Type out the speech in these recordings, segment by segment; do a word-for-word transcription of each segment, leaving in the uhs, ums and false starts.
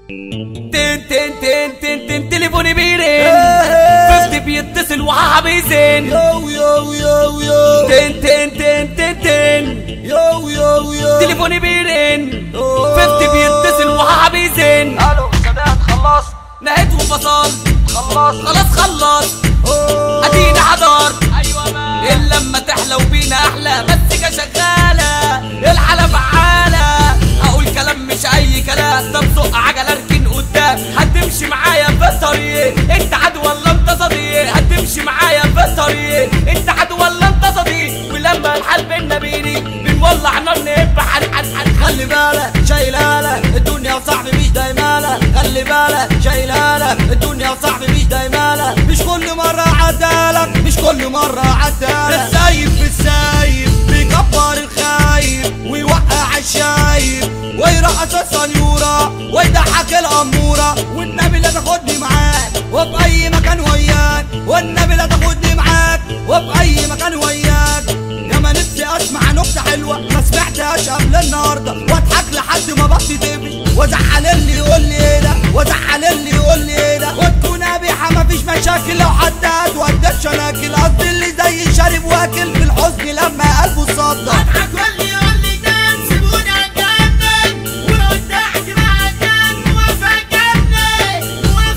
تن تن تن تن تن تليفوني بيرن فزت بيتصل وعا بيزن يو يو يو يو تن تن تن تن تن يو يو يو تليفوني بيرن فزت بيتصل وعا بيزن. الو سمعت خلصت نهيت وفصلت خلصت خلاص خلصت اديني حضرت. ايوه بقى الا لما تحلى وبينا احلى مزيكا شغاله الحاله فعاله اقول كلام مش اي كلام. طب زق عجله اركن قدام هتمشي معايا في الطريق انت عدو ولا انت صديق؟ هتمشي معايا في الطريق انت عدو ولا انت صديق؟ ولما الحال بينا بيني بنولع نار نهب حل حل حل. خلي بالك شايلالك الدنيا وصاحبي مش دايمالك. خلي بالك شايلالك الدنيا وصاحبي مش دايمالك. مش كل مرة عدالك مش كل مرة عدالك. السايب في السايب بيكبر الخايب ويوقع الشايب ويرقص السنيورة ويضحك الأمورة. والنبي لا تاخدني معاك وفي أي مكان وياك. والنبي لا تاخدني معاك وفي أي مكان وياك. يا ما نفسي أسمع نكتة حلوة ما سمعتهاش قبل النهاردة واضحك لحد ما بطني تبي وازعل اللي يقول لي ايه ده وازعل اللي يقول لي ايه ده. وتكون قبيحة مفيش مشاكل لو حد هتودك شناكل. قصدي اللي زي شارب واكل في الحزن لما قلبه صدق. اضحك واللي يقول لي كان سيبوني اتجنن ولو ارتحت مع الجن وفجرني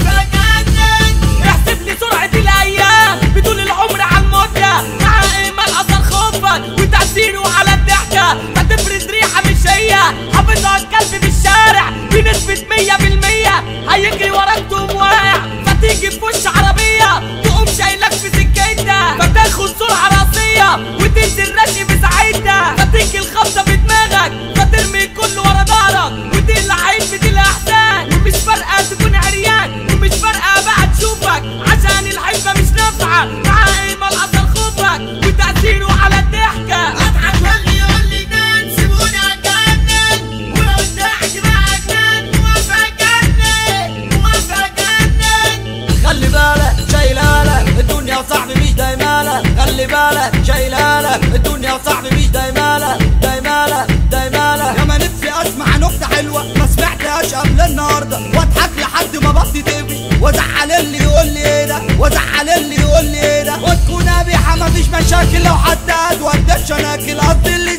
وفجرني. احسب لي سرعة الأيام بطول العمر على المدة مع إيمان أثر خوفك وتأثيره على الضحكة. هتفرز ريحة مش هي حافظها الكلب في الشارع بنسبة مية بالمية هيجري وراك تقوم واقع فتيجي في وش عربية تقوم شايلك في سكتها فتاخد سرعة راسية وتنزل رشي في ساعتها فتيجي الخبطة في دماغك فترمي الكل ورا ظهرك وتقلع عين بتقلع أحسان. ومش فارقة تكون عريان ومش فارقة بقى تشوفك عشان الحبة مش نافعة مع إيمان أثر خوفك وتأثيره على الضحكة. اضحك واللي يقول لي كان سيبوني اتجنن ولو ارتحت مع الجن وفجرني وفجرني. خلي بالك شايلالك الدنيا وصاحبي مش دايمالك. خلي بالك شايلالك الدنيا وصاحبي مش دايمالك دايمالك دايمالك. يا ما نفسي اسمع نكتة حلوة ما سمعتهاش قبل النهاردة واضحك لحد ما بطني تبي وازعل اللي يقول لي ايه ده وازعل اللي يقول لي ايه ده. وتكون قبيحة مفيش مشاكل لو حد هتودك شناكل. قصدي اللي